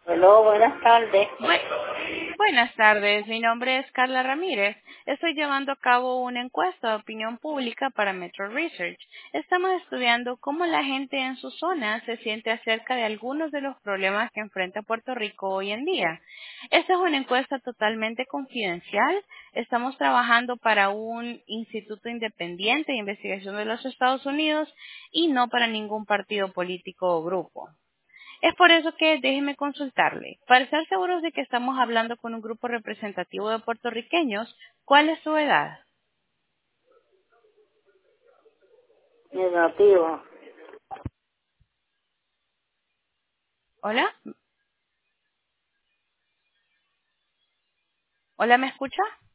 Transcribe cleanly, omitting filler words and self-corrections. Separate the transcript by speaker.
Speaker 1: Hello, buenas tardes.
Speaker 2: Buenas tardes, mi nombre es Carla Ramírez. Estoy llevando a cabo una encuesta de opinión pública para Metro Research. Estamos estudiando cómo la gente en su zona se siente acerca de algunos de los problemas que enfrenta Puerto Rico hoy en día. Esta es una encuesta totalmente confidencial. Estamos trabajando para un instituto independiente de investigación de los Estados Unidos y no para ningún partido político o grupo. Es por eso que déjeme consultarle. Para estar seguros de que estamos hablando con un grupo representativo de puertorriqueños, ¿cuál es su edad?
Speaker 1: Negativo.
Speaker 2: ¿Hola? ¿Hola, me escucha?